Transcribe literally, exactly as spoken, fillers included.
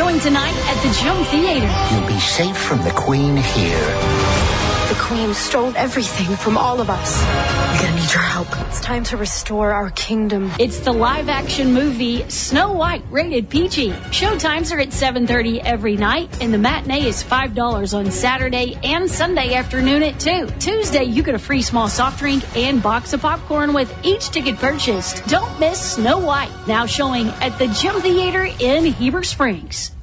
showing tonight at the Gem Theater. You'll be safe from the Queen here. The Queen stole everything from all of us. We're gonna need your help. It's time to restore our kingdom. It's the live-action movie Snow White, rated P G. Showtimes are at seven thirty every night, and the matinee is five dollars on Saturday and Sunday afternoon at two. Tuesday, you get a free small soft drink and box of popcorn with each ticket purchased. Don't miss Snow White, now showing at the Gem Theater in Heber Springs.